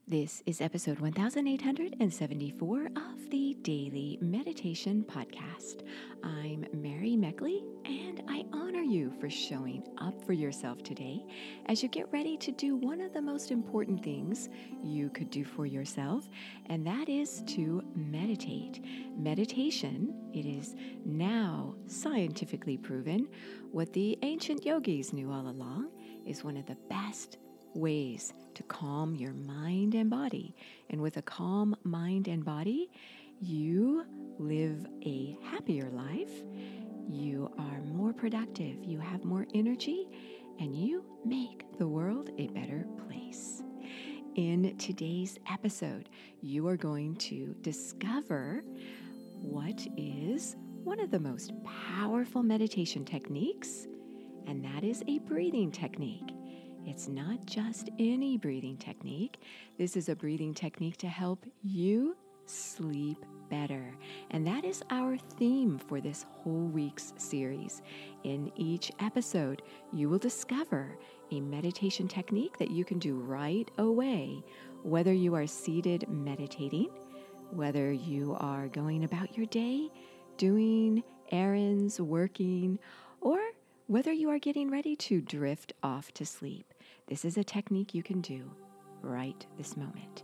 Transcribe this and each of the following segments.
This is episode 1874 of the Daily Meditation Podcast. I'm Mary Meckley, and I honor you for showing up for yourself today as you get ready to do one of the most important things you could do for yourself, and that is to meditate. Meditation, it is now scientifically proven, what the ancient yogis knew all along, is one of the best ways to calm your mind and body. And with a calm mind and body, you live a happier life, you are more productive, you have more energy, and you make the world a better place. In today's episode, you are going to discover what is one of the most powerful meditation techniques, and that is a breathing technique. It's not just any breathing technique. This is a breathing technique to help you sleep better. And that is our theme for this whole week's series. In each episode, you will discover a meditation technique that you can do right away, whether you are seated meditating, whether you are going about your day, doing errands, working, or whether you are getting ready to drift off to sleep. This is a technique you can do right this moment.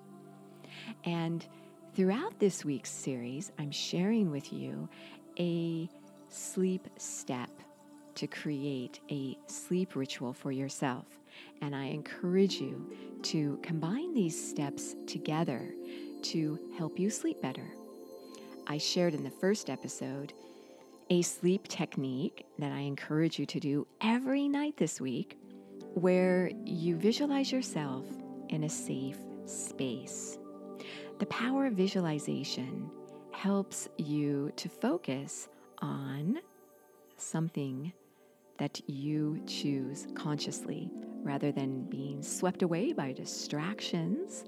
And throughout this week's series, I'm sharing with you a sleep step to create a sleep ritual for yourself. And I encourage you to combine these steps together to help you sleep better. I shared in the first episode a sleep technique that I encourage you to do every night this week, where you visualize yourself in a safe space. The power of visualization helps you to focus on something that you choose consciously, rather than being swept away by distractions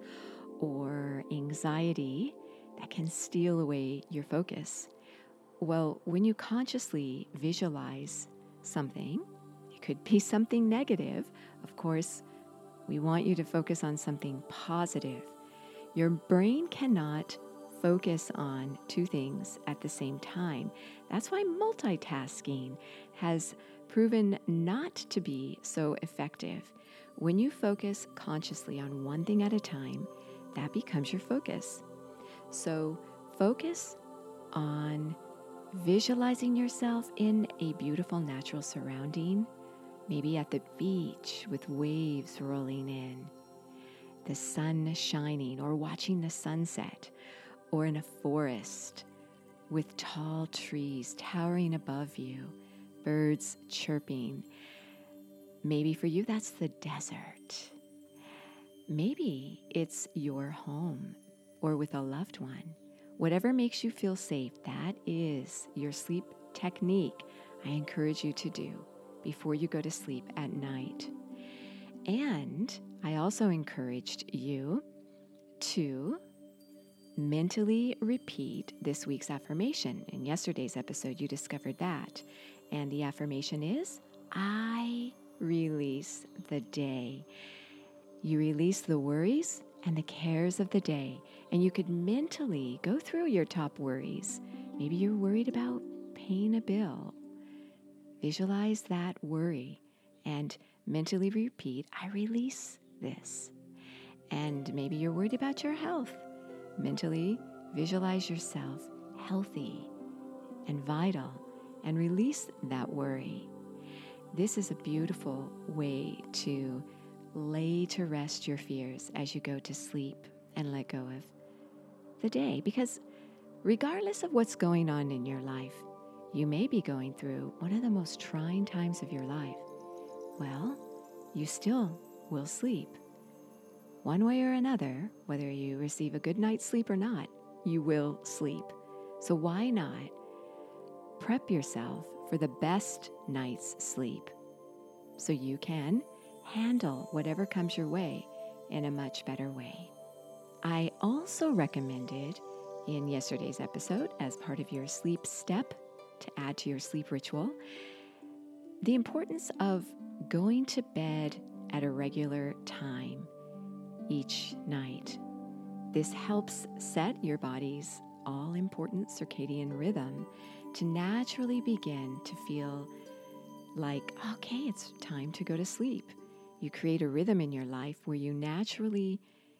or anxiety that can steal away your focus. Well, when you consciously visualize something, it could be something negative. Of course, we want you to focus on something positive. Your brain cannot focus on two things at the same time. That's why multitasking has proven not to be so effective. When you focus consciously on one thing at a time, that becomes your focus. So focus on visualizing yourself in a beautiful natural surrounding, maybe at the beach with waves rolling in, the sun shining, or watching the sunset, or in a forest with tall trees towering above you, birds chirping. Maybe for you, that's the desert. Maybe it's your home or with a loved one. Whatever makes you feel safe, that is your sleep technique I encourage you to do before you go to sleep at night. And I also encouraged you to mentally repeat this week's affirmation. In yesterday's episode, you discovered that. And the affirmation is, I release the day. You release the worries and the cares of the day. And you could mentally go through your top worries. Maybe you're worried about paying a bill. Visualize that worry and mentally repeat, I release this. And maybe you're worried about your health. Mentally visualize yourself healthy and vital and release that worry. This is a beautiful way to lay to rest your fears as you go to sleep and let go of the day. Because regardless of what's going on in your life, you may be going through one of the most trying times of your life. Well, you still will sleep. One way or another, whether you receive a good night's sleep or not, you will sleep. So why not prep yourself for the best night's sleep so you can handle whatever comes your way in a much better way. I also recommended in yesterday's episode, as part of your sleep step to add to your sleep ritual, the importance of going to bed at a regular time each night. This helps set your body's all-important circadian rhythm to naturally begin to feel like, okay, it's time to go to sleep. You create a rhythm in your life where you naturally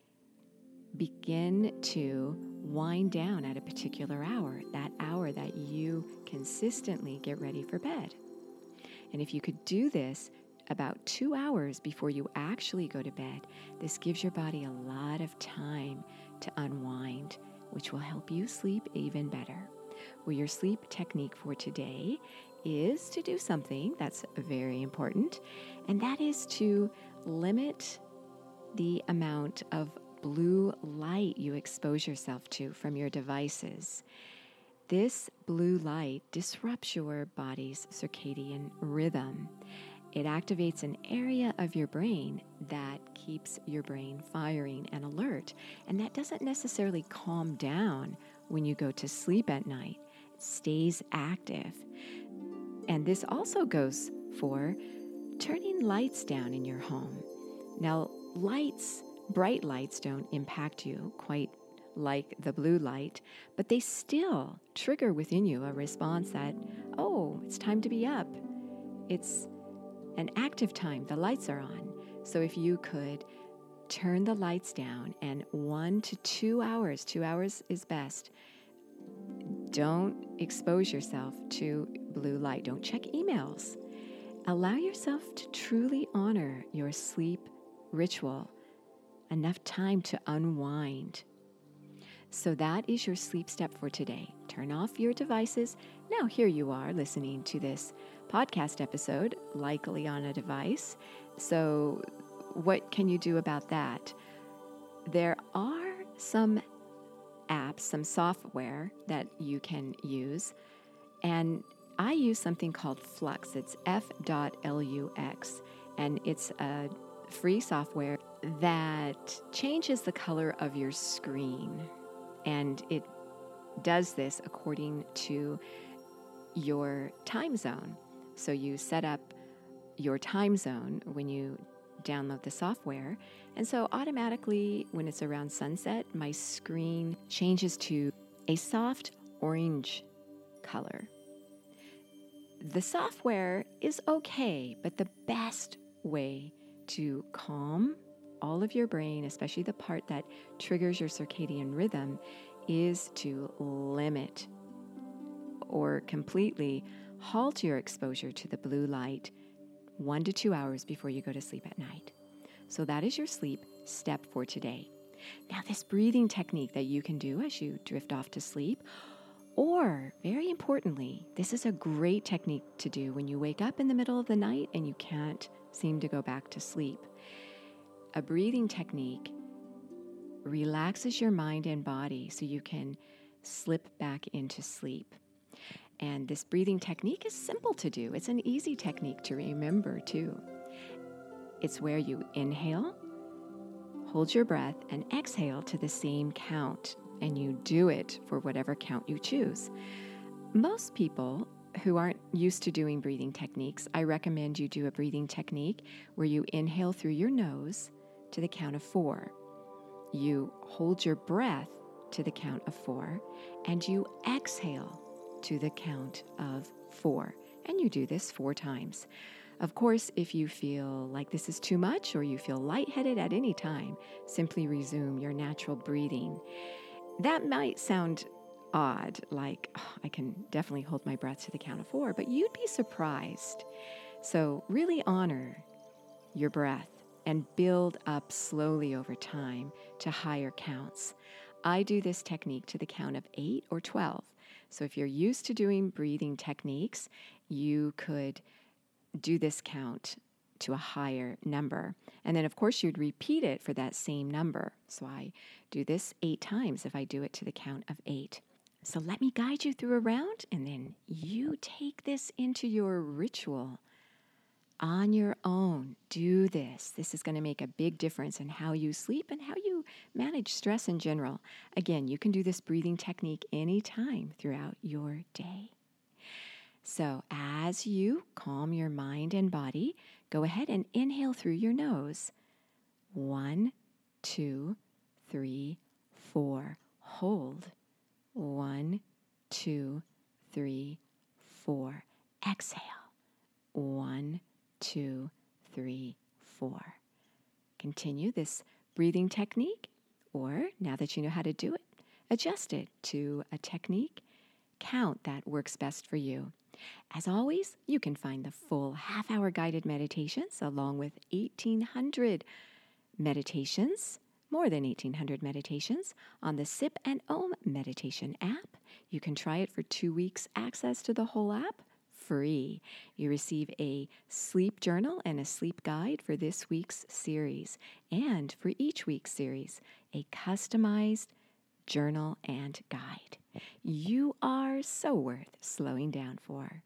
begin to wind down at a particular hour, that hour that you consistently get ready for bed. And if you could do this about 2 hours before you actually go to bed, this gives your body a lot of time to unwind, which will help you sleep even better. Well, your sleep technique for today is to do something that's very important, and that is to limit the amount of blue light you expose yourself to from your devices. This blue light disrupts your body's circadian rhythm. It activates an area of your brain that keeps your brain firing and alert, and that doesn't necessarily calm down when you go to sleep at night. It stays active. And this also goes for turning lights down in your home. Now, bright lights don't impact you quite like the blue light, but they still trigger within you a response that, oh, it's time to be up. It's an active time. The lights are on. So if you could turn the lights down and 1 to 2 hours, 2 hours is best, don't expose yourself to blue light. Don't check emails. Allow yourself to truly honor your sleep ritual. Enough time to unwind. So that is your sleep step for today. Turn off your devices. Now here you are listening to this podcast episode, likely on a device. So what can you do about that? There are some apps, some software that you can use. And I use something called Flux. It's F.lux. And it's a free software that changes the color of your screen. And it does this according to your time zone. So you set up your time zone when you download the software. And so automatically, when it's around sunset, my screen changes to a soft orange color. The software is okay, but the best way to calm all of your brain, especially the part that triggers your circadian rhythm, is to limit or completely halt your exposure to the blue light 1 to 2 hours before you go to sleep at night. So that is your sleep step for today. Now, this breathing technique that you can do as you drift off to sleep, or very importantly, this is a great technique to do when you wake up in the middle of the night and you can't seem to go back to sleep. A breathing technique relaxes your mind and body so you can slip back into sleep. And this breathing technique is simple to do. It's an easy technique to remember, too. It's where you inhale, hold your breath, and exhale to the same count. And you do it for whatever count you choose. Most people who aren't used to doing breathing techniques, I recommend you do a breathing technique where you inhale through your nose to the count of 4. You hold your breath to the count of 4, and you exhale to the count of 4. And you do this 4 times. Of course, if you feel like this is too much or you feel lightheaded at any time, simply resume your natural breathing. That might sound odd, like, I can definitely hold my breath to the count of 4, but you'd be surprised. So really honor your breath and build up slowly over time to higher counts. I do this technique to the count of 8 or 12. So if you're used to doing breathing techniques, you could do this count to a higher number. And then, of course, you'd repeat it for that same number. So I do this 8 times if I do it to the count of 8. So let me guide you through a round, and then you take this into your ritual on your own. Do this. This is going to make a big difference in how you sleep and how you manage stress in general. Again, you can do this breathing technique anytime throughout your day. So as you calm your mind and body, go ahead and inhale through your nose. 1, 2, 3, 4. Hold. 1, 2, 3, 4. Exhale. 1, 2, 3, 4. Continue this breathing technique, or now that you know how to do it, adjust it to a technique count that works best for you. As always, you can find the full half-hour guided meditations along with 1,800 meditations, more than 1,800 meditations, on the Sip and Om meditation app. You can try it for 2 weeks, access to the whole app free. You receive a sleep journal and a sleep guide for this week's series, and for each week's series, a customized journal and guide. You are so worth slowing down for.